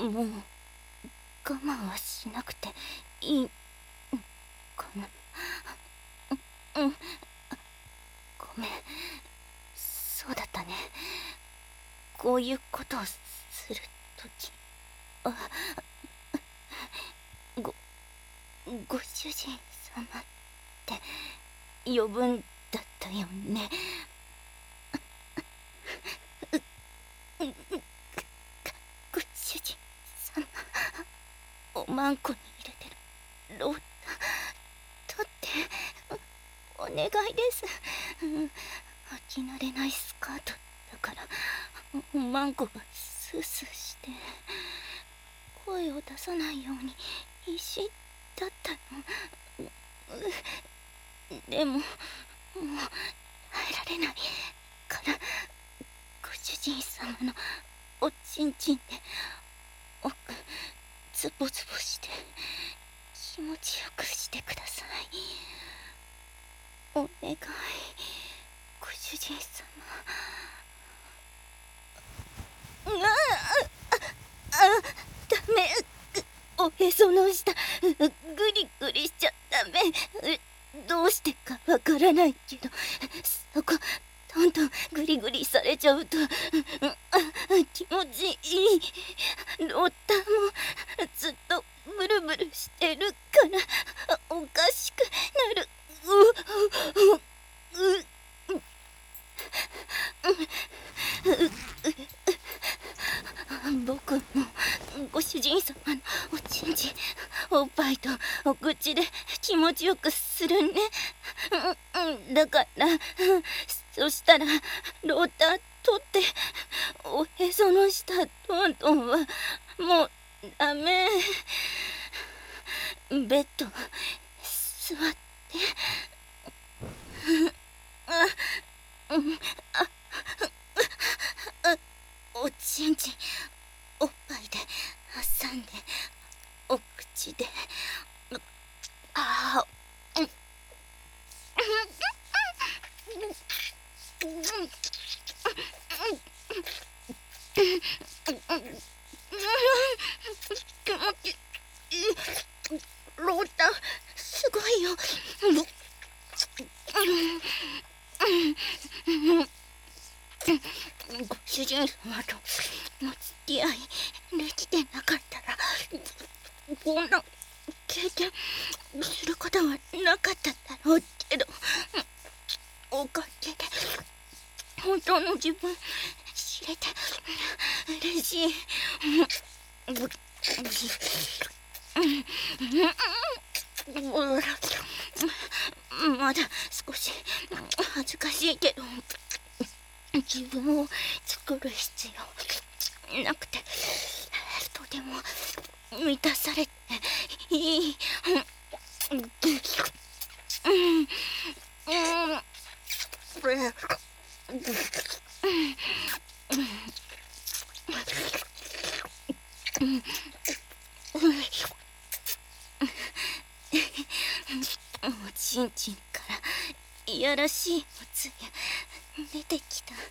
もう我慢はしなくていいかな。ごめん、そうだったね。こういうことをするとき、ご主人様って呼ぶんだったよね。ご主人様、おまんこに入れてるロータ取ってお願いです。履き慣れないスカートだからおまんこがスースーして声を出さないように必死だったの。でももう耐えられないからご主人様のおちんちんで奥ズボズボして気持ちよくしてください。お願い、ご主人様。ダメ、おへその下グリグリしちゃダメ。どうしてかわからないけどそこどんどんグリグリされちゃうと気持ちいい。ロッターもずっとブルブルしてるからおかしくなる。僕もご主人様のおちんちんおっぱいとお口で気持ちよくするね。だからそしたらローター取っておへその下トントンはもうダメ。ベッド座っておちんちんおっぱいで挟んでお口で気持ちいい。ロータすごいよ。ご主人様との付き合いできてなかったらこんな経験することはなかっただろうけど、おかげで本当の自分知れて嬉しい。まだ少し恥ずかしいけど自分を作る必要なくてとても満たされていい。おちんちんからいやらしいおつゆ出てきた。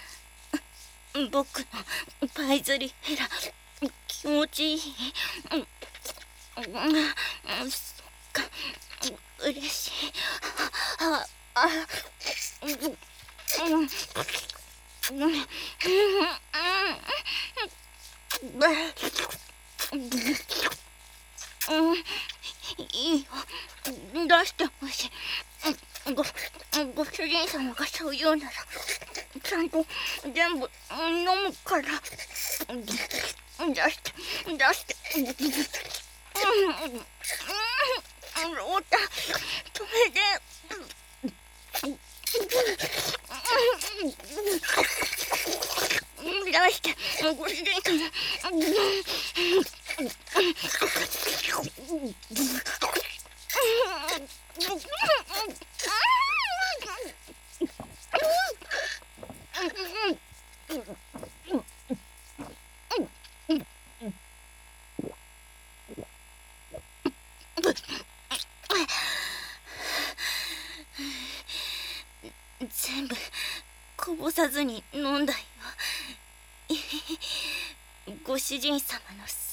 僕のパイズリヘラ気持ちいい。そっか、嬉しい。いいよ、出してほしい。ご主人様がそう言うならちゃんと全部飲むから。出してロータ止めて。出してご主人様。全部こぼさずに飲んだよ。ご主人様の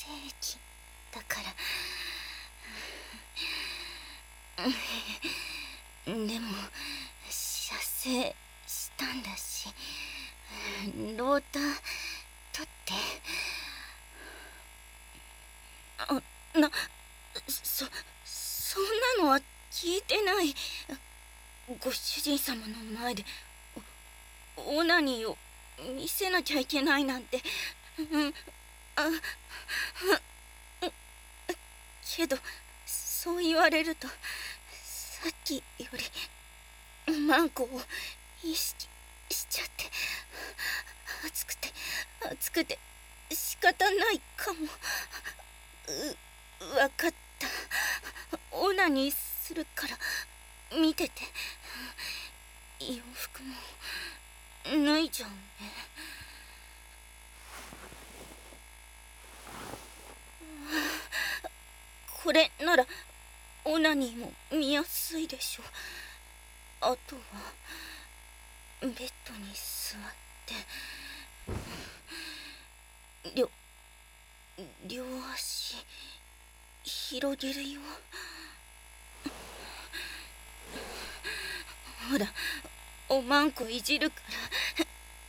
でも射精したんだし、ローター取って。そんなのは聞いてない。ご主人様の前でオナニーを見せなきゃいけないなんて。けどそう言われると、さっきよりマンコを意識しちゃって、熱くて仕方ないかも。わかった。オナニーするから見てて。洋服も脱いじゃうね。これならオナニーも見やすいでしょ。あとはベッドに座って両足広げるよ。ほら、おまんこいじるから、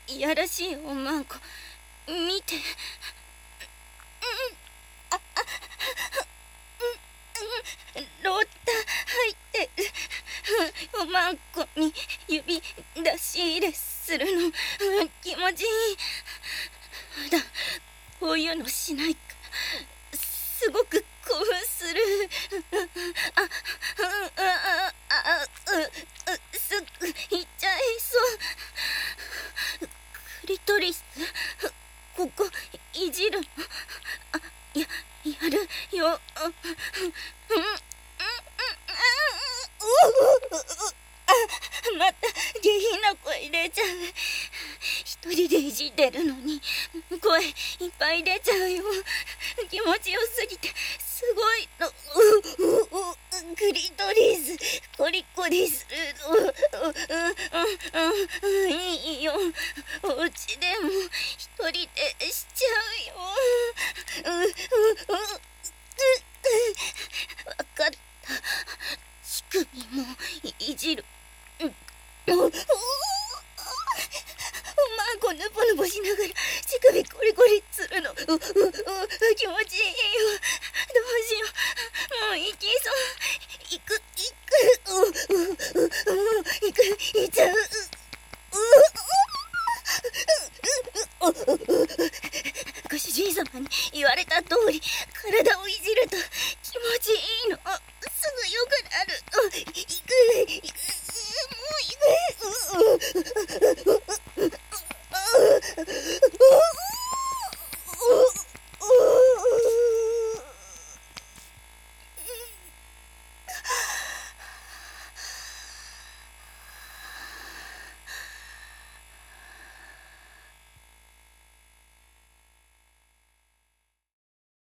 いやらしいおまんこ見て。ローター入ってる。おまんこに指出し入れするの気持ちいい。普段こういうのしないからすごく興奮する。すぐいっちゃいそう。クリトリスここいじるの。やるよ。また下品な声出ちゃう。一人でいじってるのに声いっぱい出ちゃうよ。気持ちよすぎてすごいの。クリトリスコリコリするの。いいよ、お家でも一人でしちゃうよ。わかった。乳首もいじる。おまんこぬぼぬぼしながら乳首コリコリするの。気持ちいいよ。どうしよう。もう行きそう。行く行っちゃう。ご主人様に言われた通り体をいじると気持ちいいの。すぐ良くなる。行くもう行く。